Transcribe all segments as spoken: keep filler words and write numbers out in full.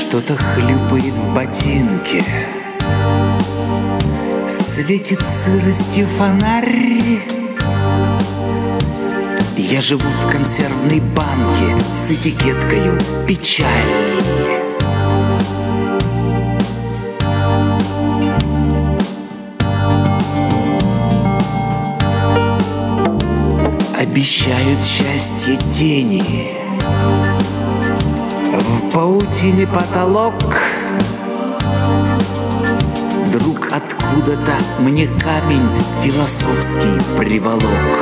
Что-то хлюпает в ботинке, светит сыростью фонарь. Я живу в консервной банке с этикеткою «Печаль». Обещают счастье тени, в паутине потолок. Друг откуда-то мне камень философский приволок.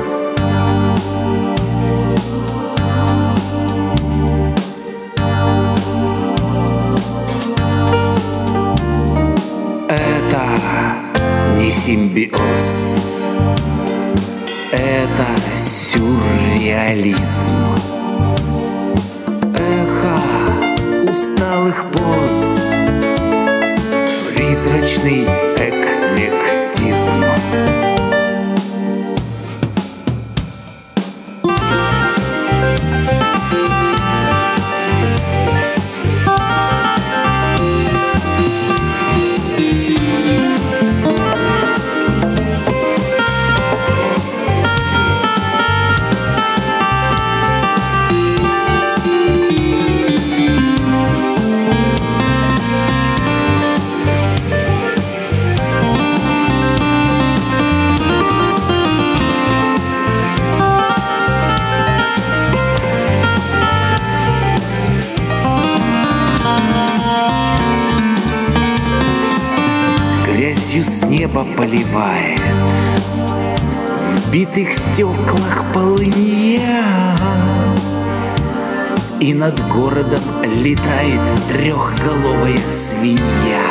Это не симбиоз, это сюрреализм. Эхо усталых поз, призрачный эклектизм. Грязью с неба поливает, в битых стеклах полынья, и над городом летает трехголовая свинья.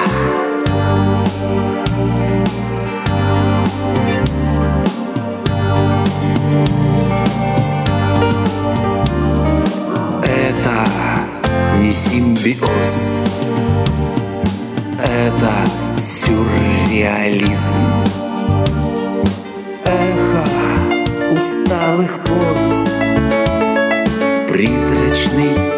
Это не симбиоз, это сюрреализм. Эхо усталых поз, призрачный